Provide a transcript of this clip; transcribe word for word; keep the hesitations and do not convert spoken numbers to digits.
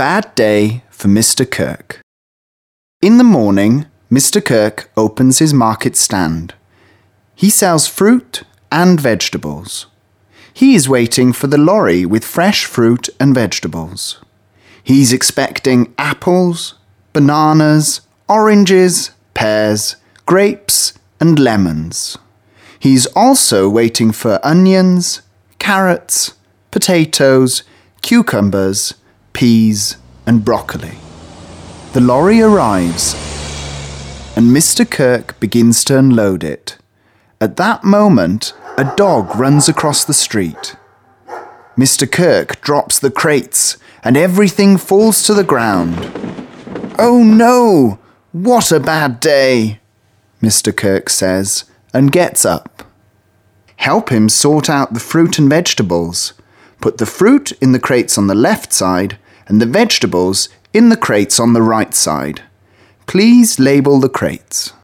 bad day for Mister Kirk. In the morning, Mister Kirk opens his market stand. He sells fruit and vegetables. He is waiting for the lorry with fresh fruit and vegetables. He's expecting apples, bananas, oranges, pears, grapes, and lemons. He's also waiting for onions, carrots, potatoes, cucumbers, peas, and broccoli. The lorry arrives, and Mister Kirk begins to unload it. At that moment, a dog runs across the street. Mister Kirk drops the crates, and everything falls to the ground. "Oh no! What a bad day!" Mister Kirk says, and gets up. Help him sort out the fruit and vegetables. Put the fruit in the crates on the left side and the vegetables in the crates on the right side. Please label the crates.